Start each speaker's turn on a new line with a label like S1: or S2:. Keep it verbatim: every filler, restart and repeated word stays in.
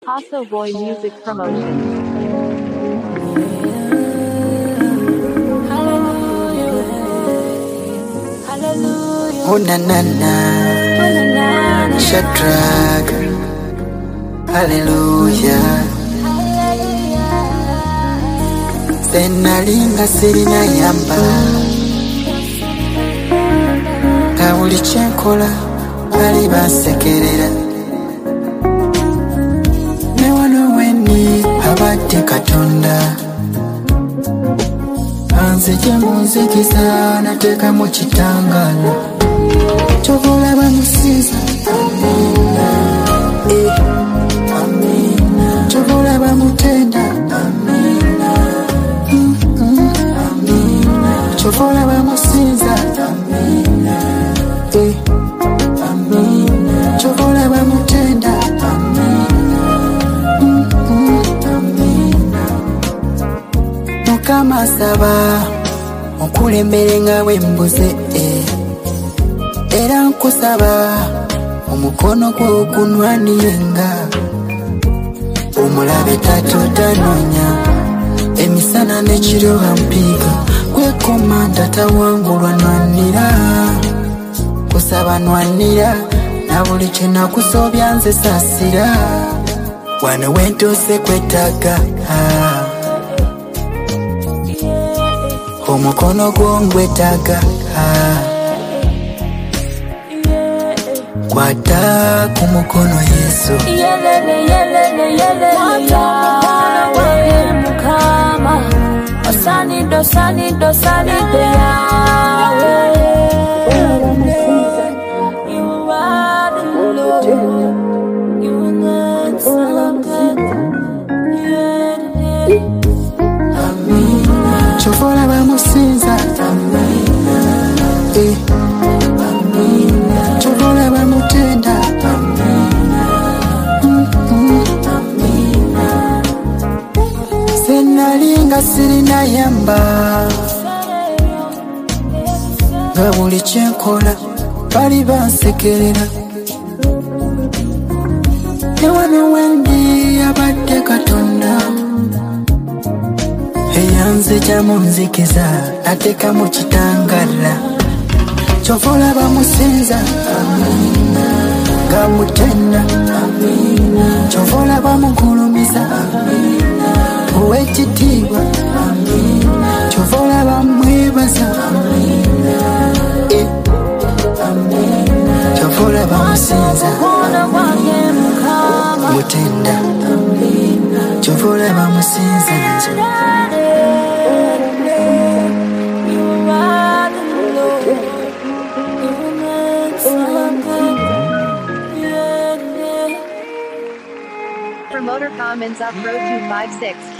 S1: Paso Boy Music Promotion.
S2: Oh na na na, Shadrach, hallelujah. Senalinga sirina yamba, kawuli kyenkola bali bansekerera. Ne wano weni abadde Katonda, anzigye mu nzikiza nateeka mu kitangala. Chovola bamusinza, amina, eh, amina. Chovola bamutenda, amina, mm, mm, amina. Chovola bamusinza, amina, eh, amina. Chovola bamutenda, amina, mm, mm, amina. Mukama saba okulembere nga wembuze, eh. Era nkusaba omukono gwo ogunwanirenga, omulabe tatotanonya emisana n'ekiro bampiga, gwekomanda tawangulwa nwanira, kusaba nwanira na buli kye nakusobya nze saasira, wano wentuuse kwetaaga omukono gwo ngwetaaga. Kwata kumukono Yesu,
S3: yelele yelele yelele yawe Mukama, osanido sanido sanido yawe. You are the Lord, you are the Son.
S2: Amina. Chovola bamusinza, amina, eh, amina. Chovola bamutenda, amina, mm, mm, amina. Senalinga sirina yamba, nga buli kyenkola bali bansekerera. Ne wano wendi abadde Katonda, eyanzigya mu nzikiza nateeka mu kitangala. Chovola bamusinza, amina, gamutenda, amina. Chovola bamugulumiza, amina, owekitiibwa, amina. Chovola bamwebaza, amina, eh, amina. Chovola bamusinza, mutenda, amina. Chovola bamusinza nze.
S1: Promoter comments up row two five six.